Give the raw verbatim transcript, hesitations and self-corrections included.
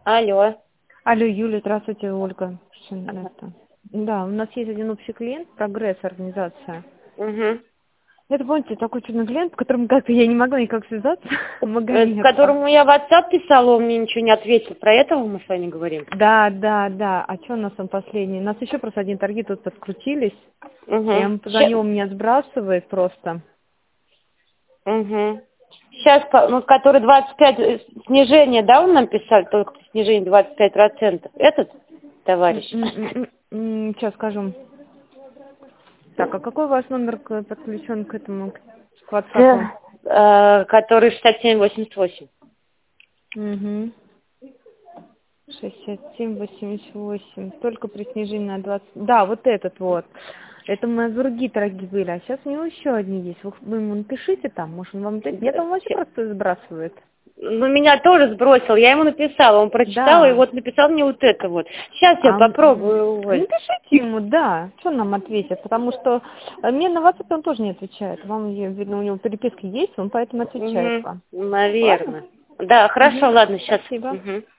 Алло. Алло, Юля, здравствуйте, Ольга. Ага. Это. Да, у нас есть один общий клиент, Прогресс организация. Угу. Это, помните, такой чудный клиент, с которым как-то я не могла никак связаться. С Магомед. которому я в WhatsApp писала, он мне ничего не ответил. Про этого мы с вами говорим? Да, да, да. А что у нас там последний? У нас еще просто один торги тут подкрутились. Я Угу. ему позвонила, он меня сбрасывает просто. Угу. Сейчас, ну, который двадцать пять, э, снижение, да, он нам писал, только снижение двадцать пять процентов. Этот товарищ? Сейчас скажу. Так, а какой ваш номер к- подключен к этому, к WhatsApp? Э, который шестьдесят семь восемьдесят восемь. Угу. шестьдесят семь восемьдесят восемь. Только при снижении на двадцать. Да, вот этот вот. Это у нас другие торги были. А сейчас у него еще одни есть. Вы, вы ему напишите там, может он вам... Нет, он вообще просто сбрасывает. Ну, меня тоже сбросил, я ему написала, он прочитал, и Да. вот написал мне вот это вот. Сейчас я А, м, попробую. Оль. напишите ему, да. Что нам ответит? Потому что э, мне на WhatsApp он тоже не отвечает. Вам, я- видно, у него переписка есть, он поэтому отвечает Угу, вам. Ладно? наверное. Да, хорошо, Угу. ладно, сейчас. Спасибо. Угу.